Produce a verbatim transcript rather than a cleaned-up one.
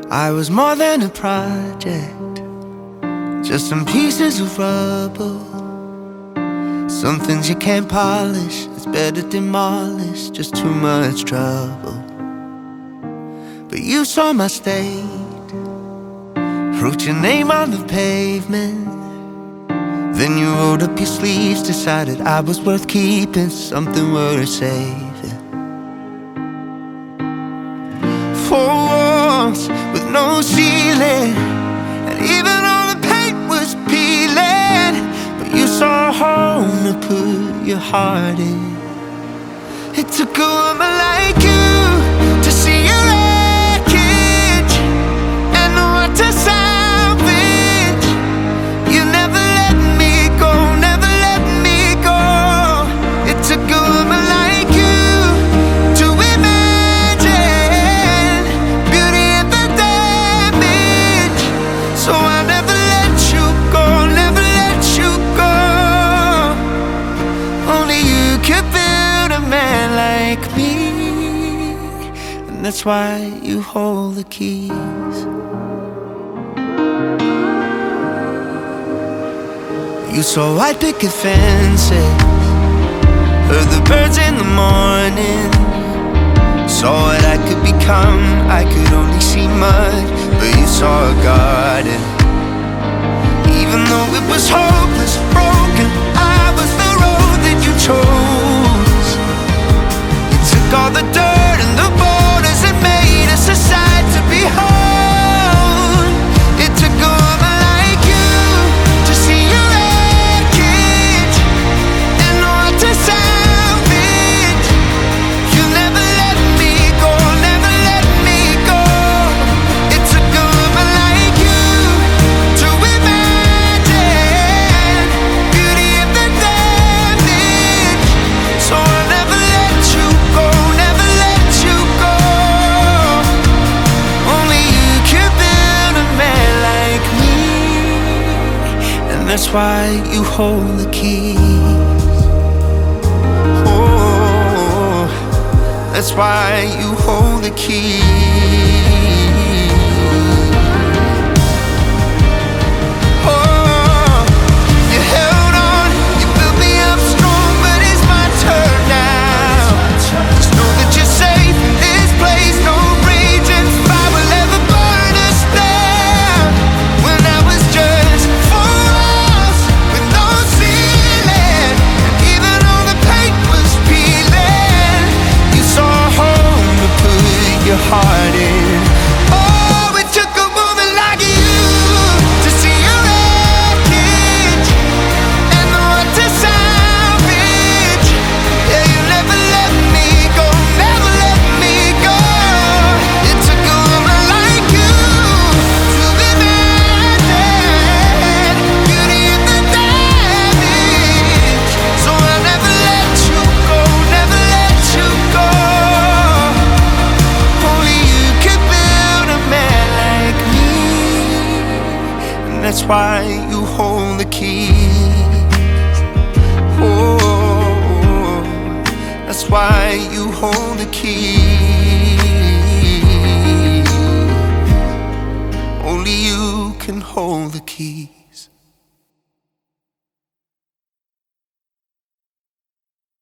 I was more than a project, just some pieces of rubble. Some things you can't polish, it's better demolished, just too much trouble. But you saw my state, wrote your name on the pavement. Then you rolled up your sleeves, decided I was worth keeping, something worth saving. Four walls with no ceiling, and even all the paint was peeling. But you saw a home to put your heart in. It took a woman like you to see your wreckage and know what to salvage. You never let me go, never let me go. It took a woman like you to imagine beauty in the damage. So I'll never let you go, never let you go. Only you could build a man like me, and that's why you hold the keys. You saw white picket fences, heard the birds in the morning, saw what I could become. I could only see mud, but you saw a garden. Even though it was hopeless, broken, I was the road that you chose. You took all the dirt and the borders and made us a sight to behold. It took a woman like you to see your wreckage and know how to salvage. You never let me go, never let me go. It took a woman like you to imagine beauty in the damage. So I'll never let you go, never let you go. Only you can build a man like me, and that's why you hold the keys. Oh, that's why you hold the keys. Oh, you held on, you built me up strong, but it's my turn now. Just know that you're safe in this place, no raging fire will ever burn us down. When I was just four walls with no ceiling, and even all the paint was peeling, you saw a home to put your heart in. Oh, it took a woman like you to see your wreckage and know what to salvage. Yeah, you never let me go, never let me go. It took a woman like you to imagine beauty in the damage. So I'll never let you go, never let you go. Only you could build a man like me, and that's why you hold the keys. Oh, that's why you hold the keys. Only you can hold the key.